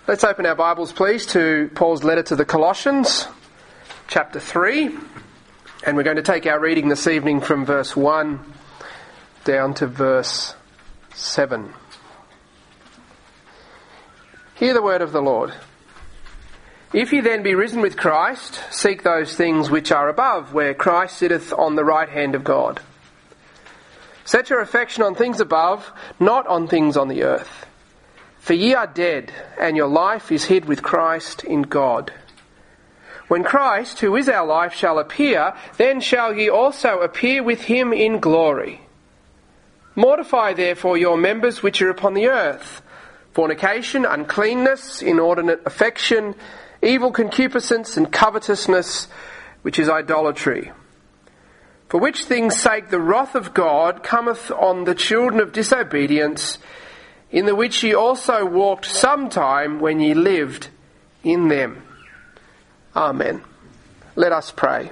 Let's open our Bibles, please, to Paul's letter to the Colossians, chapter 3. And we're going to take our reading this evening from verse 1 down to verse 7. Hear the word of the Lord. If ye then be risen with Christ, seek those things which are above, where Christ sitteth on the right hand of God. Set your affection on things above, not on things on the earth. For ye are dead, and your life is hid with Christ in God. When Christ, who is our life, shall appear, then shall ye also appear with him in glory. Mortify therefore your members which are upon the earth: fornication, uncleanness, inordinate affection, evil concupiscence, and covetousness, which is idolatry. For which things' sake the wrath of God cometh on the children of disobedience, in the which ye also walked sometime when ye lived in them. Amen. Let us pray.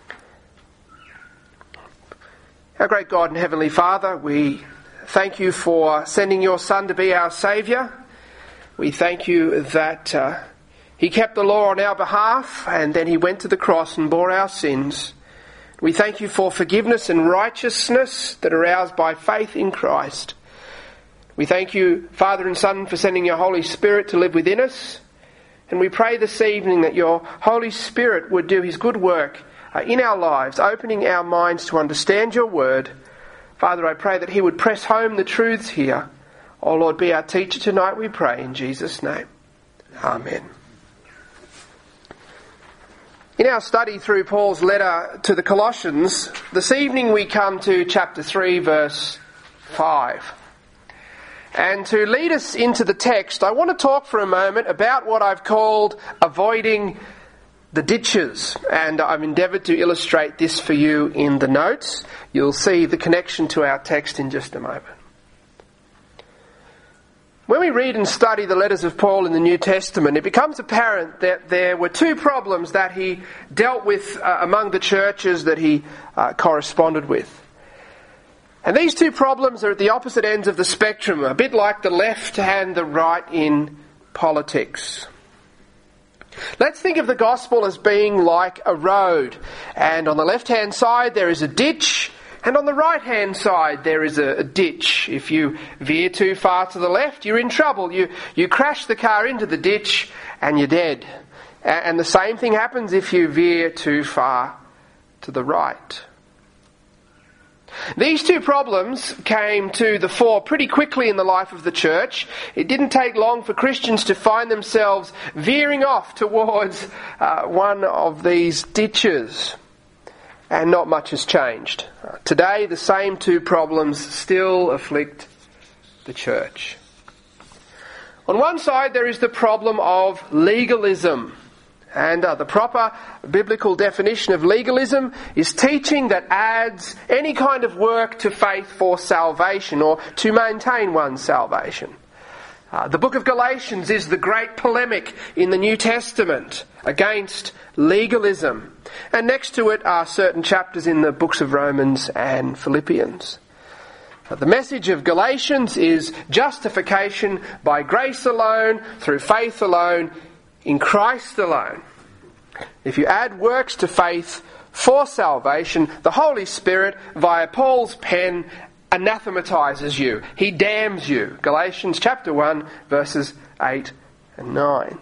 Our great God and Heavenly Father, we thank you for sending your Son to be our Saviour. We thank you that he kept the law on our behalf, and then he went to the cross and bore our sins. We thank you for forgiveness and righteousness that are ours by faith in Christ. We thank you, Father and Son, for sending your Holy Spirit to live within us. And we pray this evening that your Holy Spirit would do his good work in our lives, opening our minds to understand your word. Father, I pray that he would press home the truths here. Oh Lord, be our teacher tonight, we pray, in Jesus' name. Amen. In our study through Paul's letter to the Colossians, this evening we come to chapter 3, verse 5. And to lead us into the text, I want to talk for a moment about what I've called avoiding the ditches. And I've endeavoured to illustrate this for you in the notes. You'll see the connection to our text in just a moment. When we read and study the letters of Paul in the New Testament, it becomes apparent that there were two problems that he dealt with among the churches that he corresponded with. And these two problems are at the opposite ends of the spectrum, a bit like the left and the right in politics. Let's think of the gospel as being like a road. And on the left-hand side there is a ditch, and on the right-hand side there is a ditch. If you veer too far to the left, you're in trouble. You crash the car into the ditch and you're dead. And the same thing happens if you veer too far to the right. These two problems came to the fore pretty quickly in the life of the church. It didn't take long for Christians to find themselves veering off towards one of these ditches. And not much has changed. Today, the same two problems still afflict the church. On one side, there is the problem of legalism. And the proper biblical definition of legalism is teaching that adds any kind of work to faith for salvation or to maintain one's salvation. The book of Galatians is the great polemic in the New Testament against legalism. And next to it are certain chapters in the books of Romans and Philippians. The message of Galatians is justification by grace alone, through faith alone, in Christ alone. If you add works to faith for salvation, the Holy Spirit, via Paul's pen, anathematizes you. He damns you. Galatians chapter 1, verses 8 and 9.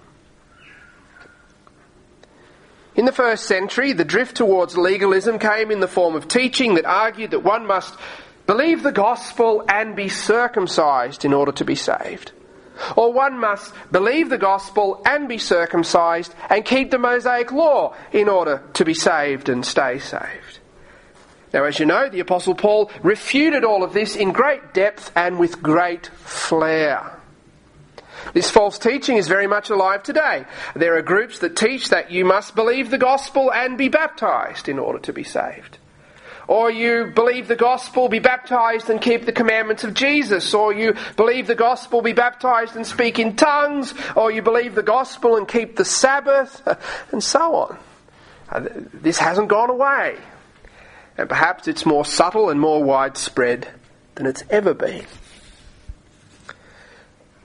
In the first century, the drift towards legalism came in the form of teaching that argued that one must believe the gospel and be circumcised in order to be saved. Or one must believe the gospel and be circumcised and keep the Mosaic law in order to be saved and stay saved. Now, as you know, the Apostle Paul refuted all of this in great depth and with great flair. This false teaching is very much alive today. There are groups that teach that you must believe the gospel and be baptized in order to be saved. Or you believe the gospel, be baptized and keep the commandments of Jesus. Or you believe the gospel, be baptized and speak in tongues. Or you believe the gospel and keep the Sabbath, and so on. This hasn't gone away. And perhaps it's more subtle and more widespread than it's ever been.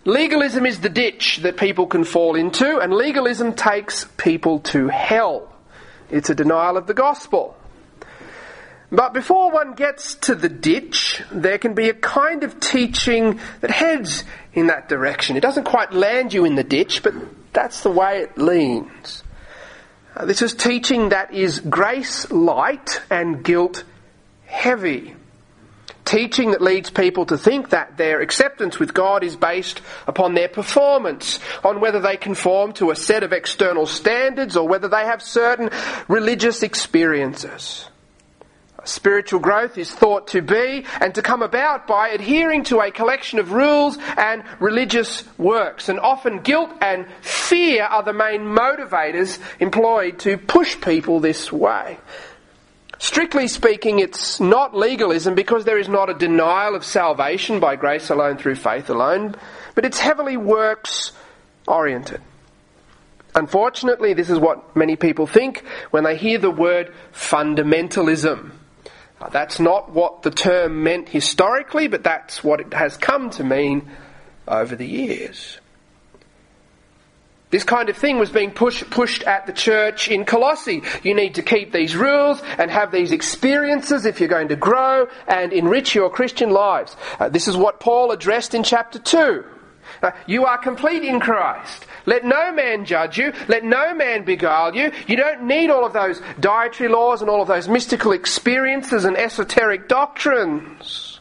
Legalism is the ditch that people can fall into, and legalism takes people to hell. It's a denial of the gospel. But before one gets to the ditch, there can be a kind of teaching that heads in that direction. It doesn't quite land you in the ditch, but that's the way it leans. This is teaching that is grace light and guilt heavy. Teaching that leads people to think that their acceptance with God is based upon their performance, on whether they conform to a set of external standards or whether they have certain religious experiences. Spiritual growth is thought to be and to come about by adhering to a collection of rules and religious works, and often guilt and fear are the main motivators employed to push people this way. Strictly speaking, it's not legalism because there is not a denial of salvation by grace alone through faith alone, but it's heavily works-oriented. Unfortunately, this is what many people think when they hear the word fundamentalism. That's not what the term meant historically, but that's what it has come to mean over the years. This kind of thing was being pushed at the church in Colossae. You need to keep these rules and have these experiences if you're going to grow and enrich your Christian lives. This is what Paul addressed in chapter 2. You are complete in Christ. Let no man judge you. Let no man beguile you. You don't need all of those dietary laws and all of those mystical experiences and esoteric doctrines.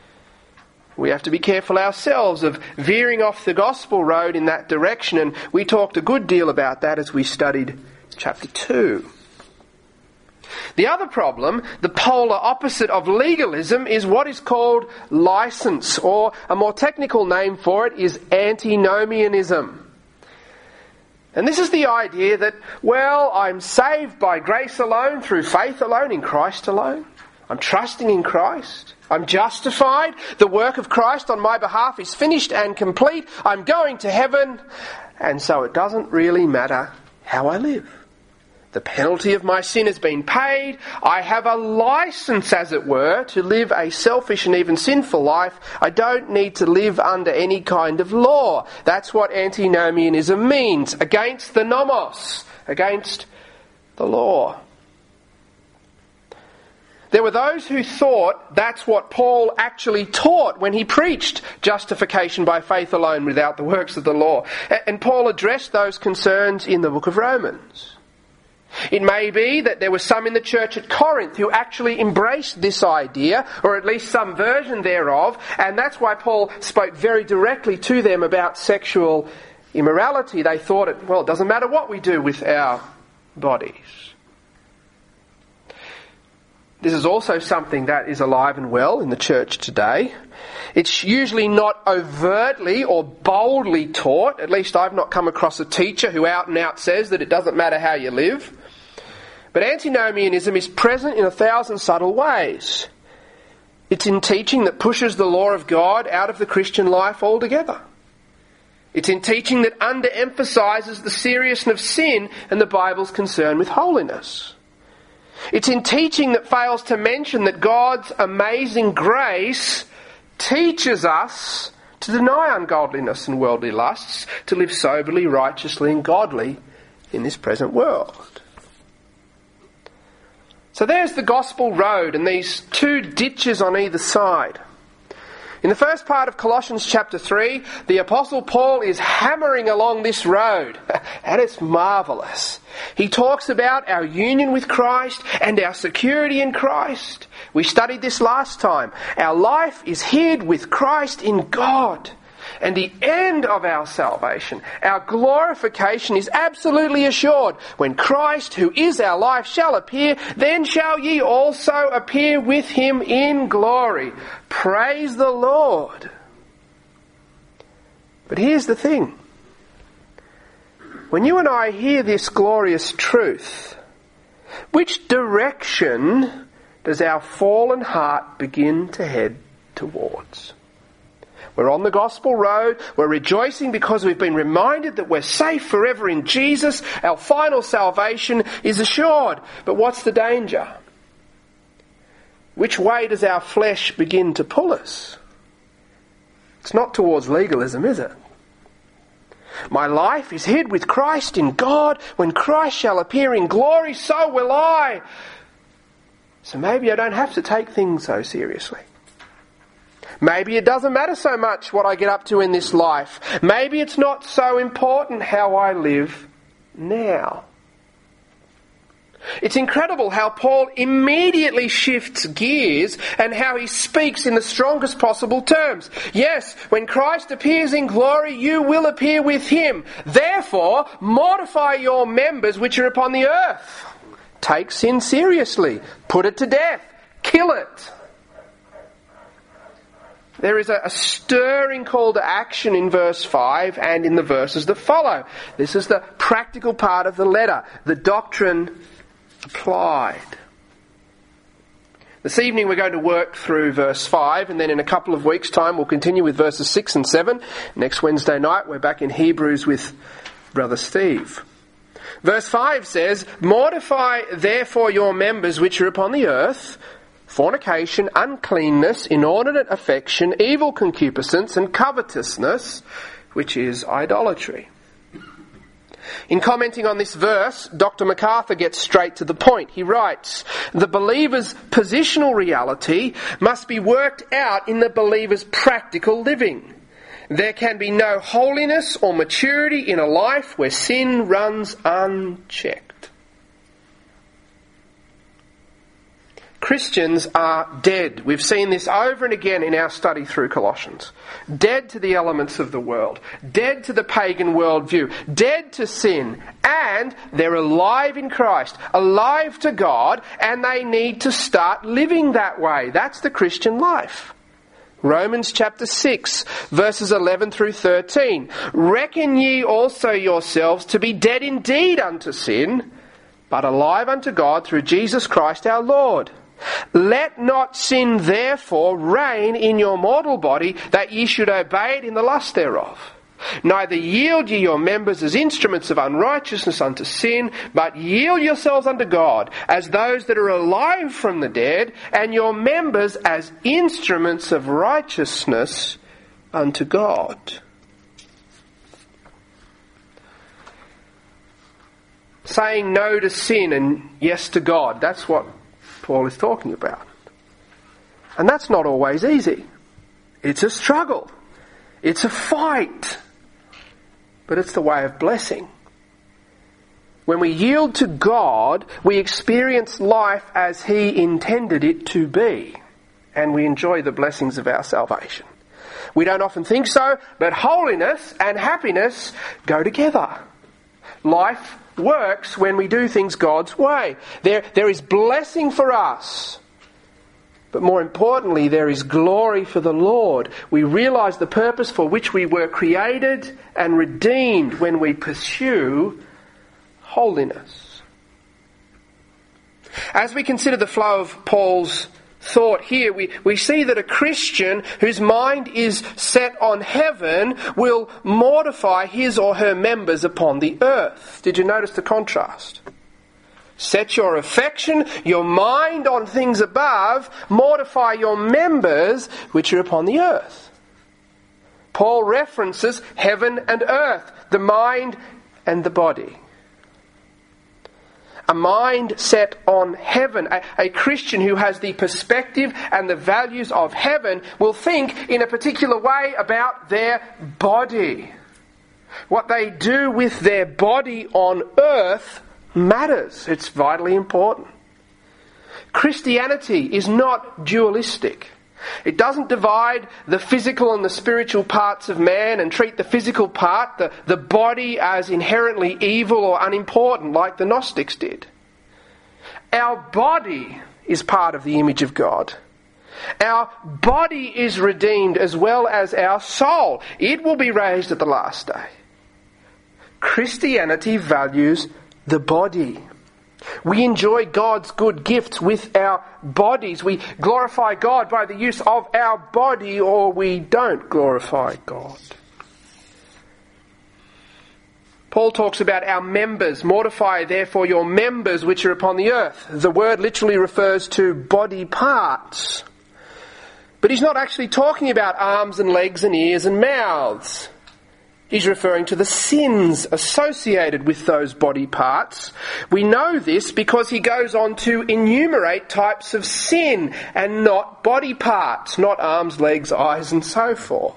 We have to be careful ourselves of veering off the gospel road in that direction, and we talked a good deal about that as we studied chapter 2. The other problem, the polar opposite of legalism, is what is called license, or a more technical name for it is antinomianism. And this is the idea that, well, I'm saved by grace alone, through faith alone, in Christ alone. I'm trusting in Christ. I'm justified. The work of Christ on my behalf is finished and complete. I'm going to heaven. And so it doesn't really matter how I live. The penalty of my sin has been paid. I have a license, as it were, to live a selfish and even sinful life. I don't need to live under any kind of law. That's what antinomianism means. Against the nomos. Against the law. There were those who thought that's what Paul actually taught when he preached justification by faith alone without the works of the law. And Paul addressed those concerns in the book of Romans. It may be that there were some in the church at Corinth who actually embraced this idea, or at least some version thereof, and that's why Paul spoke very directly to them about sexual immorality. They thought, it doesn't matter what we do with our bodies. This is also something that is alive and well in the church today. It's usually not overtly or boldly taught. At least I've not come across a teacher who out and out says that it doesn't matter how you live. But antinomianism is present in 1,000 subtle ways. It's in teaching that pushes the law of God out of the Christian life altogether. It's in teaching that underemphasises the seriousness of sin and the Bible's concern with holiness. It's in teaching that fails to mention that God's amazing grace teaches us to deny ungodliness and worldly lusts, to live soberly, righteously and godly in this present world. So there's the gospel road and these two ditches on either side. In the first part of Colossians chapter 3, the Apostle Paul is hammering along this road, and it's marvellous. He talks about our union with Christ and our security in Christ. We studied this last time. Our life is hid with Christ in God. And the end of our salvation, our glorification, is absolutely assured. When Christ, who is our life, shall appear, then shall ye also appear with him in glory. Praise the Lord. But here's the thing. When you and I hear this glorious truth, which direction does our fallen heart begin to head towards? We're on the gospel road. We're rejoicing because we've been reminded that we're safe forever in Jesus. Our final salvation is assured. But what's the danger? Which way does our flesh begin to pull us? It's not towards legalism, is it? My life is hid with Christ in God. When Christ shall appear in glory, so will I. So maybe I don't have to take things so seriously. Maybe it doesn't matter so much what I get up to in this life. Maybe it's not so important how I live now. It's incredible how Paul immediately shifts gears and how he speaks in the strongest possible terms. Yes, when Christ appears in glory, you will appear with him. Therefore, mortify your members which are upon the earth. Take sin seriously. Put it to death. Kill it. There is a stirring call to action in verse 5 and in the verses that follow. This is the practical part of the letter, the doctrine applied. This evening we're going to work through verse 5, and then in a couple of weeks' time we'll continue with verses 6 and 7. Next Wednesday night we're back in Hebrews with Brother Steve. Verse 5 says, "Mortify therefore your members which are upon the earth, fornication, uncleanness, inordinate affection, evil concupiscence, and covetousness, which is idolatry." In commenting on this verse, Dr. MacArthur gets straight to the point. He writes, "The believer's positional reality must be worked out in the believer's practical living. There can be no holiness or maturity in a life where sin runs unchecked." Christians are dead. We've seen this over and again in our study through Colossians. Dead to the elements of the world. Dead to the pagan worldview. Dead to sin. And they're alive in Christ. Alive to God. And they need to start living that way. That's the Christian life. Romans chapter 6, verses 11 through 13. "Reckon ye also yourselves to be dead indeed unto sin, but alive unto God through Jesus Christ our Lord. Let not sin therefore reign in your mortal body, that ye should obey it in the lust thereof. Neither yield ye your members as instruments of unrighteousness unto sin, but yield yourselves unto God, as those that are alive from the dead, and your members as instruments of righteousness unto God." Saying no to sin and yes to God, that's what Paul is talking about. And that's not always easy. It's a struggle. It's a fight. But it's the way of blessing. When we yield to God, we experience life as He intended it to be. And we enjoy the blessings of our salvation. We don't often think so, but holiness and happiness go together. Life works when we do things God's way. There is blessing for us. But more importantly, there is glory for the Lord. We realise the purpose for which we were created and redeemed when we pursue holiness. As we consider the flow of Paul's thought here, we see that a Christian whose mind is set on heaven will mortify his or her members upon the earth. Did you notice the contrast? Set your affection, your mind on things above, mortify your members which are upon the earth. Paul references heaven and earth, the mind and the body. A mind set on heaven, a Christian who has the perspective and the values of heaven, will think in a particular way about their body. What they do with their body on earth matters. It's vitally important. Christianity is not dualistic. It doesn't divide the physical and the spiritual parts of man and treat the physical part, the body, as inherently evil or unimportant like the Gnostics did. Our body is part of the image of God. Our body is redeemed as well as our soul. It will be raised at the last day. Christianity values the body. We enjoy God's good gifts with our bodies. We glorify God by the use of our body, or we don't glorify God. Paul talks about our members. Mortify therefore your members which are upon the earth. The word literally refers to body parts. But he's not actually talking about arms and legs and ears and mouths. He's referring to the sins associated with those body parts. We know this because he goes on to enumerate types of sin and not body parts, not arms, legs, eyes and so forth.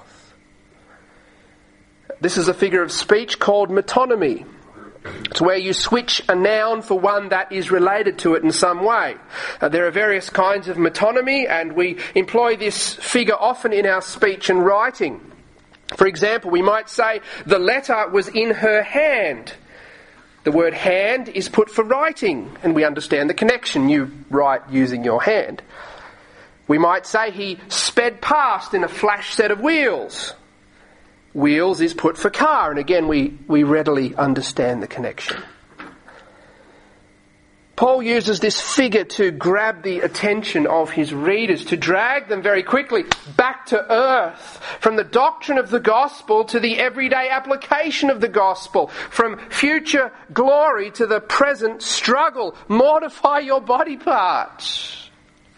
This is a figure of speech called metonymy. It's where you switch a noun for one that is related to it in some way. There are various kinds of metonymy, and we employ this figure often in our speech and writing. For example, we might say, the letter was in her hand. The word hand is put for writing, and we understand the connection. You write using your hand. We might say he sped past in a flash set of wheels. Wheels is put for car, and again we readily understand the connection. Paul uses this figure to grab the attention of his readers, to drag them very quickly back to earth, from the doctrine of the gospel to the everyday application of the gospel, from future glory to the present struggle. Mortify your body parts.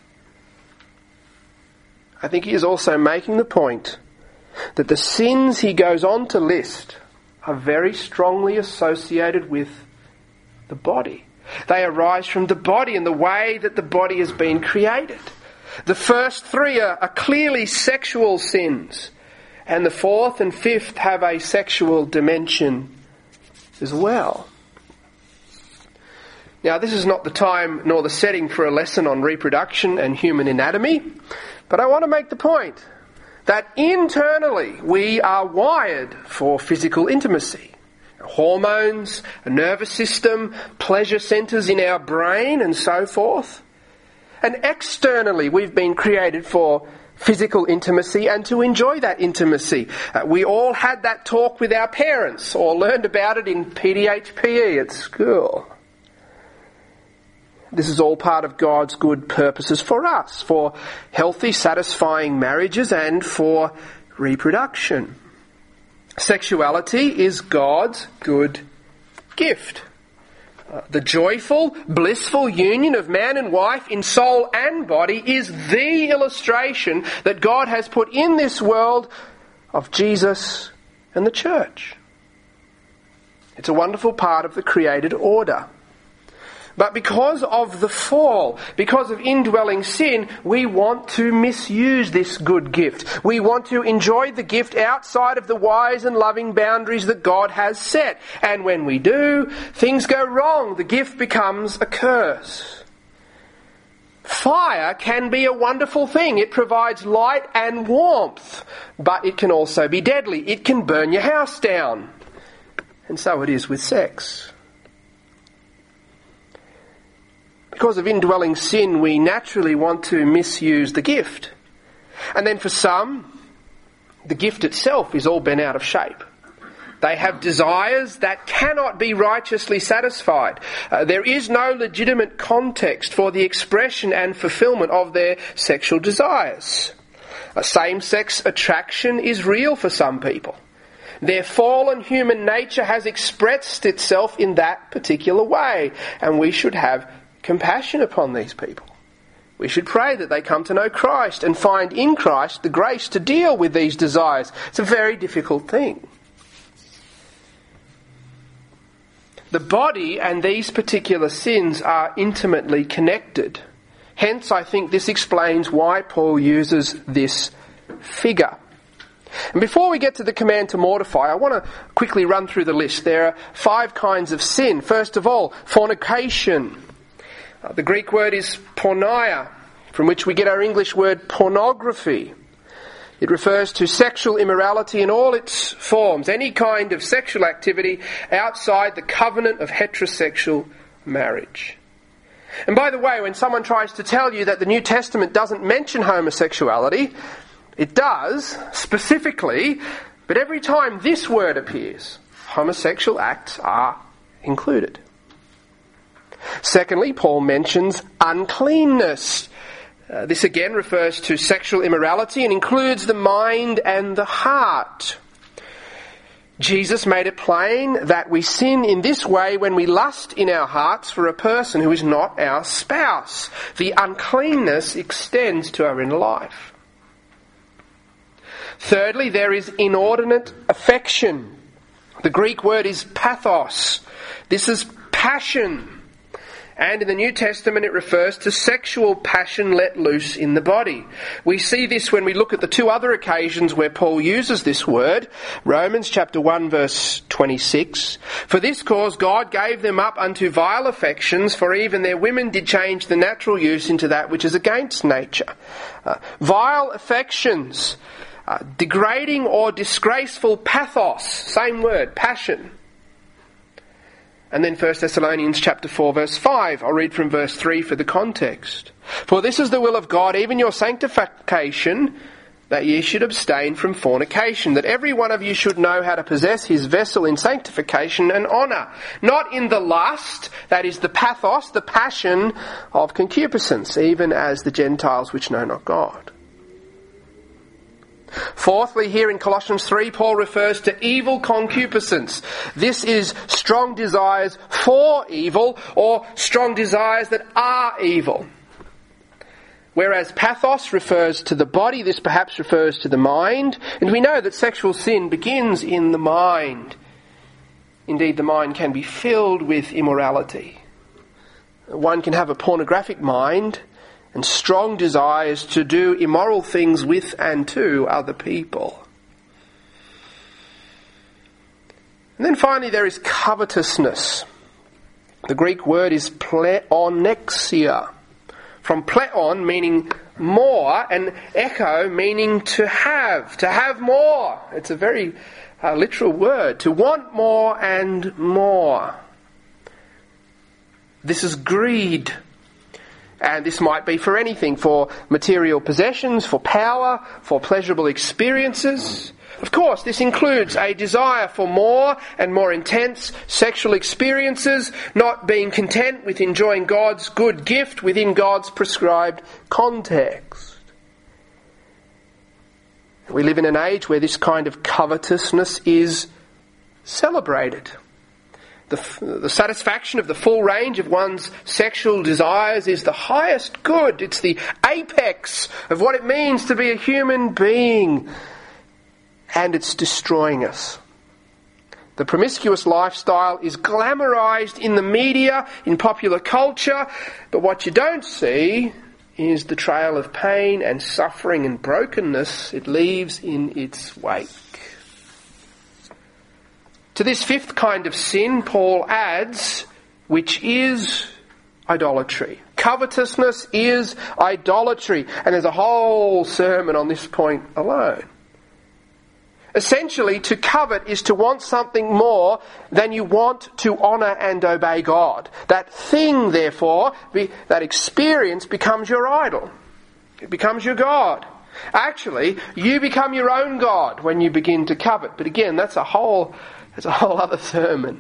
I think he is also making the point that the sins he goes on to list are very strongly associated with the body. They arise from the body and the way that the body has been created. The first three are clearly sexual sins, and the fourth and fifth have a sexual dimension as well. Now, this is not the time nor the setting for a lesson on reproduction and human anatomy, but I want to make the point that internally we are wired for physical intimacy. Hormones, a nervous system, pleasure centres in our brain and so forth. And externally we've been created for physical intimacy and to enjoy that intimacy. We all had that talk with our parents or learned about it in PDHPE at school. This is all part of God's good purposes for us, for healthy, satisfying marriages and for reproduction. Sexuality is God's good gift. The joyful, blissful union of man and wife in soul and body is the illustration that God has put in this world of Jesus and the church. It's a wonderful part of the created order. But because of the fall, because of indwelling sin, we want to misuse this good gift. We want to enjoy the gift outside of the wise and loving boundaries that God has set. And when we do, things go wrong. The gift becomes a curse. Fire can be a wonderful thing. It provides light and warmth, but it can also be deadly. It can burn your house down. And so it is with sex. Because of indwelling sin, we naturally want to misuse the gift. And then for some, the gift itself is all bent out of shape. They have desires that cannot be righteously satisfied. There is no legitimate context for the expression and fulfillment of their sexual desires. Same-sex attraction is real for some people. Their fallen human nature has expressed itself in that particular way, and we should have compassion upon these people. We should pray that they come to know Christ and find in Christ the grace to deal with these desires. It's a very difficult thing. The body and these particular sins are intimately connected. Hence, I think this explains why Paul uses this figure. And before we get to the command to mortify, I want to quickly run through the list. There are 5 kinds of sin. First of all, fornication. The Greek word is porneia, from which we get our English word pornography. It refers to sexual immorality in all its forms, any kind of sexual activity outside the covenant of heterosexual marriage. And by the way, when someone tries to tell you that the New Testament doesn't mention homosexuality, it does, specifically, but every time this word appears, homosexual acts are included. Secondly, Paul mentions uncleanness. This again refers to sexual immorality and includes the mind and the heart. Jesus made it plain that we sin in this way when we lust in our hearts for a person who is not our spouse. The uncleanness extends to our inner life. Thirdly, there is inordinate affection. The Greek word is pathos. This is passion. And in the New Testament it refers to sexual passion let loose in the body. We see this when we look at the two other occasions where Paul uses this word. Romans chapter 1 verse 26. For this cause God gave them up unto vile affections, for even their women did change the natural use into that which is against nature. Vile affections, degrading or disgraceful pathos, same word, passion. And then 1 Thessalonians chapter 4 verse 5. I'll read from verse 3 for the context. For this is the will of God, even your sanctification, that ye should abstain from fornication, that every one of you should know how to possess his vessel in sanctification and honour, not in the lust, that is the pathos, the passion of concupiscence, even as the Gentiles which know not God. Fourthly, here in Colossians 3, Paul refers to evil concupiscence. This is strong desires for evil, or strong desires that are evil. Whereas pathos refers to the body, this perhaps refers to the mind. And we know that sexual sin begins in the mind. Indeed, the mind can be filled with immorality. One can have a pornographic mind and strong desires to do immoral things with and to other people. And then finally there is covetousness. The Greek word is pleonexia. From pleon meaning more and echo meaning to have more. It's a very literal word, to want more and more. This is greed. And this might be for anything, for material possessions, for power, for pleasurable experiences. Of course, this includes a desire for more and more intense sexual experiences, not being content with enjoying God's good gift within God's prescribed context. We live in an age where this kind of covetousness is celebrated. The satisfaction of the full range of one's sexual desires is the highest good. It's the apex of what it means to be a human being. And it's destroying us. The promiscuous lifestyle is glamorized in the media, in popular culture, but what you don't see is the trail of pain and suffering and brokenness it leaves in its wake. To this fifth kind of sin, Paul adds, which is idolatry. Covetousness is idolatry. And there's a whole sermon on this point alone. Essentially, to covet is to want something more than you want to honour and obey God. That thing, therefore, that experience becomes your idol. It becomes your God. Actually, you become your own God when you begin to covet. But again, that's a whole other sermon.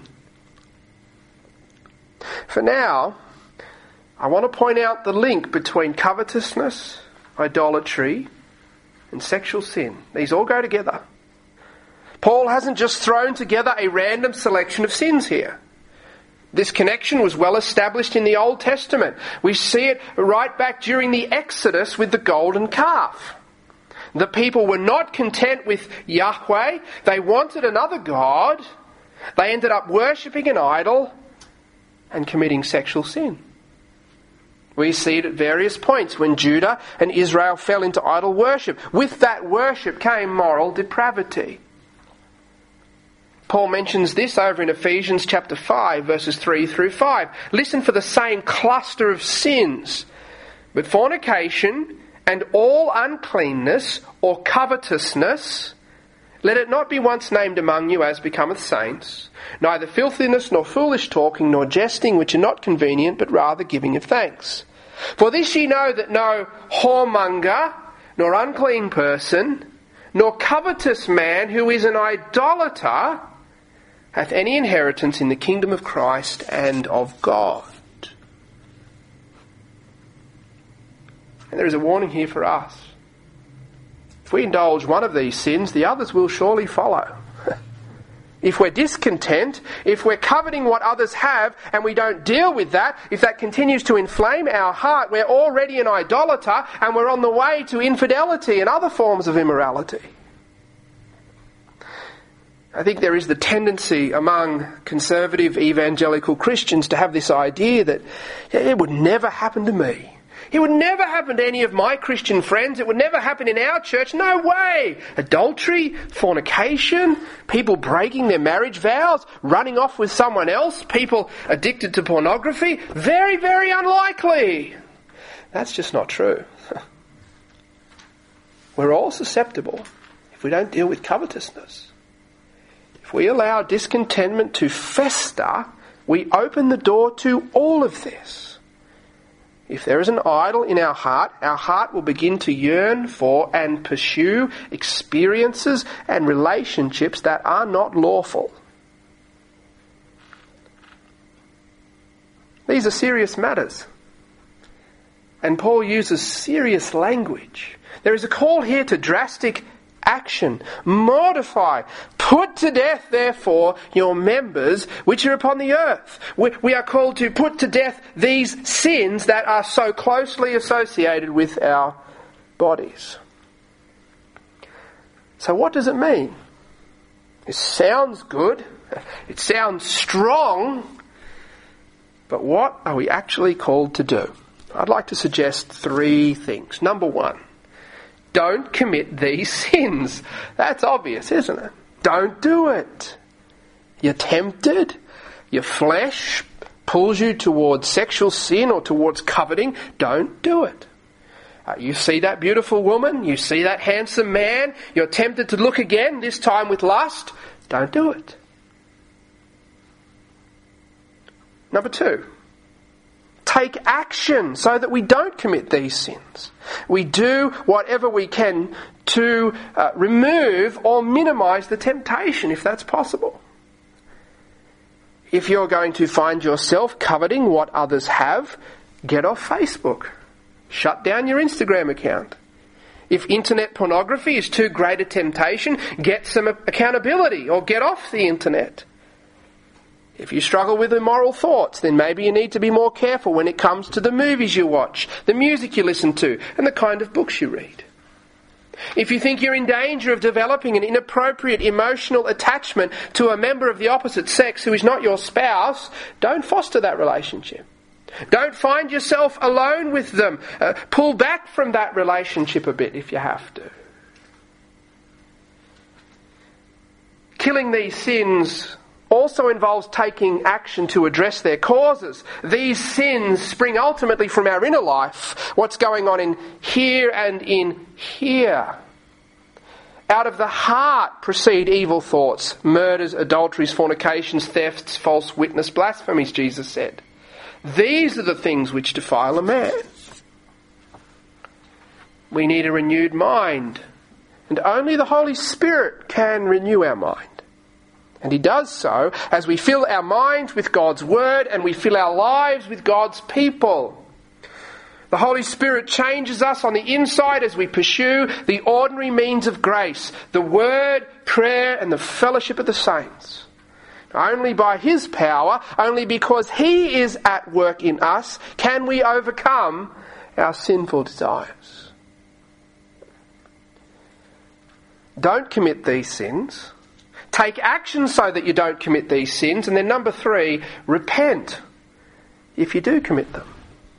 For now, I want to point out the link between covetousness, idolatry, and sexual sin. These all go together. Paul hasn't just thrown together a random selection of sins here. This connection was well established in the Old Testament. We see it right back during the Exodus with the golden calf. The people were not content with Yahweh. They wanted another god. They ended up worshipping an idol and committing sexual sin. We see it at various points when Judah and Israel fell into idol worship. With that worship came moral depravity. Paul mentions this over in Ephesians chapter 5, verses 3 through 5. Listen for the same cluster of sins. But fornication and all uncleanness or covetousness, let it not be once named among you as becometh saints, neither filthiness nor foolish talking nor jesting, which are not convenient, but rather giving of thanks. For this ye know that no whoremonger, nor unclean person, nor covetous man who is an idolater, hath any inheritance in the kingdom of Christ and of God. And there is a warning here for us. If we indulge one of these sins, the others will surely follow. If we're discontent, if we're coveting what others have and we don't deal with that, if that continues to inflame our heart, we're already an idolater and we're on the way to infidelity and other forms of immorality. I think there is the tendency among conservative evangelical Christians to have this idea that it would never happen to me. It would never happen to any of my Christian friends. It would never happen in our church. No way. Adultery, fornication, people breaking their marriage vows, running off with someone else, people addicted to pornography. Very, very unlikely. That's just not true. We're all susceptible if we don't deal with covetousness. If we allow discontentment to fester, we open the door to all of this. If there is an idol in our heart will begin to yearn for and pursue experiences and relationships that are not lawful. These are serious matters. And Paul uses serious language. There is a call here to drastic action. Mortify. Put to death, therefore, your members which are upon the earth. We are called to put to death these sins that are so closely associated with our bodies. So what does it mean? It sounds good. It sounds strong. But what are we actually called to do? I'd like to suggest 3 things. Number 1. Don't commit these sins. That's obvious, isn't it? Don't do it. You're tempted. Your flesh pulls you towards sexual sin or towards coveting. Don't do it. You see that beautiful woman. You see that handsome man. You're tempted to look again, this time with lust. Don't do it. Number 2. Take action so that we don't commit these sins. We do whatever we can to remove or minimise the temptation, if that's possible. If you're going to find yourself coveting what others have, get off Facebook. Shut down your Instagram account. If internet pornography is too great a temptation, get some accountability or get off the internet. If you struggle with immoral thoughts, then maybe you need to be more careful when it comes to the movies you watch, the music you listen to, and the kind of books you read. If you think you're in danger of developing an inappropriate emotional attachment to a member of the opposite sex who is not your spouse, don't foster that relationship. Don't find yourself alone with them. Pull back from that relationship a bit if you have to. Killing these sins also involves taking action to address their causes. These sins spring ultimately from our inner life, what's going on in here and in here. Out of the heart proceed evil thoughts, murders, adulteries, fornications, thefts, false witness, blasphemies, Jesus said. These are the things which defile a man. We need a renewed mind, and only the Holy Spirit can renew our mind. And He does so as we fill our minds with God's Word and we fill our lives with God's people. The Holy Spirit changes us on the inside as we pursue the ordinary means of grace, the Word, prayer, and the fellowship of the saints. Only by His power, only because He is at work in us, can we overcome our sinful desires. Don't commit these sins. Take action so that you don't commit these sins. And then number 3, repent if you do commit them.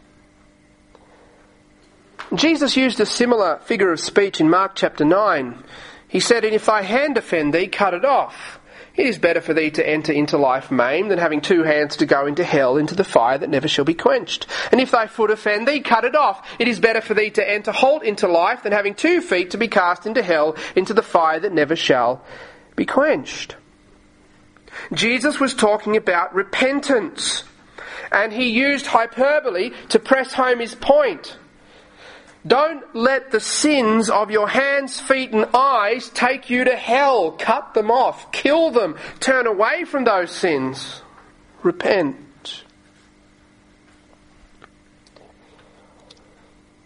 Jesus used a similar figure of speech in Mark chapter 9. He said, "And if thy hand offend thee, cut it off. It is better for thee to enter into life maimed than having 2 hands to go into hell, into the fire that never shall be quenched. And if thy foot offend thee, cut it off. It is better for thee to enter whole into life than having 2 feet to be cast into hell, into the fire that never shall be quenched." Jesus was talking about repentance, and He used hyperbole to press home His point. Don't let the sins of your hands, feet and eyes take you to hell. Cut them off. Kill them. Turn away from those sins. Repent.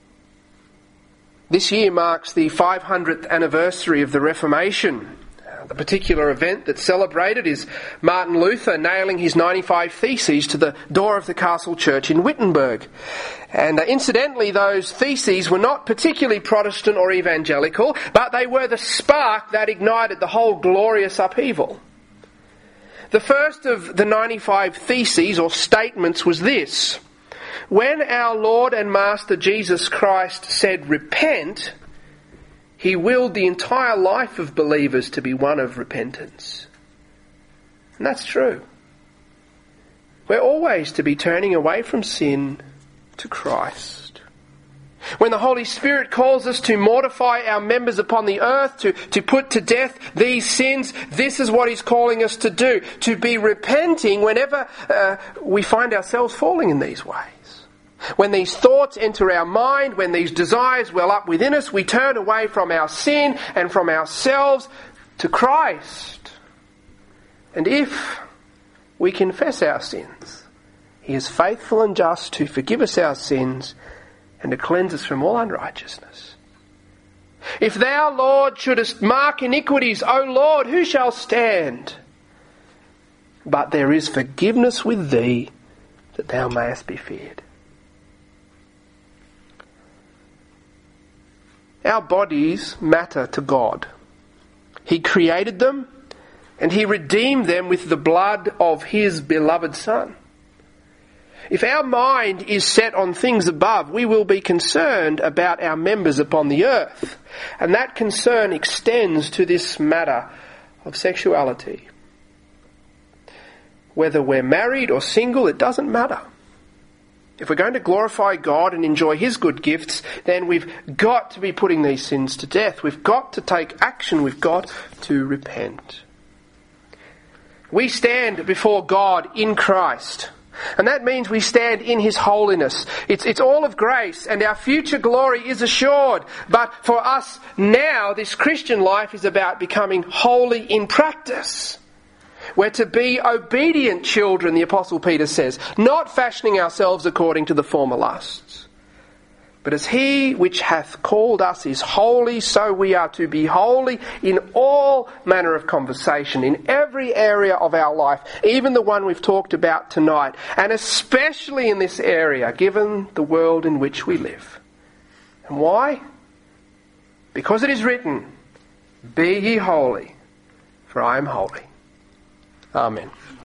This year marks the 500th anniversary of the Reformation. A particular event that's celebrated is Martin Luther nailing his 95 Theses to the door of the castle church in Wittenberg. And incidentally, those theses were not particularly Protestant or evangelical, but they were the spark that ignited the whole glorious upheaval. The first of the 95 Theses or statements was this: when our Lord and Master Jesus Christ said, "Repent," he willed the entire life of believers to be one of repentance. And that's true. We're always to be turning away from sin to Christ. When the Holy Spirit calls us to mortify our members upon the earth, to put to death these sins, this is what He's calling us to do, to be repenting whenever we find ourselves falling in these ways. When these thoughts enter our mind, when these desires well up within us, we turn away from our sin and from ourselves to Christ. And if we confess our sins, He is faithful and just to forgive us our sins and to cleanse us from all unrighteousness. If thou, Lord, shouldest mark iniquities, O Lord, who shall stand? But there is forgiveness with thee, that thou mayest be feared. Our bodies matter to God. He created them and He redeemed them with the blood of His beloved Son. If our mind is set on things above, we will be concerned about our members upon the earth. And that concern extends to this matter of sexuality. Whether we're married or single, it doesn't matter. If we're going to glorify God and enjoy His good gifts, then we've got to be putting these sins to death. We've got to take action. We've got to repent. We stand before God in Christ. And that means we stand in His holiness. It's all of grace, and our future glory is assured. But for us now, this Christian life is about becoming holy in practice. We're to be obedient children, the Apostle Peter says, not fashioning ourselves according to the former lusts. But as He which hath called us is holy, so we are to be holy in all manner of conversation, in every area of our life, even the one we've talked about tonight, and especially in this area, given the world in which we live. And why? Because it is written, "Be ye holy, for I am holy." Amen.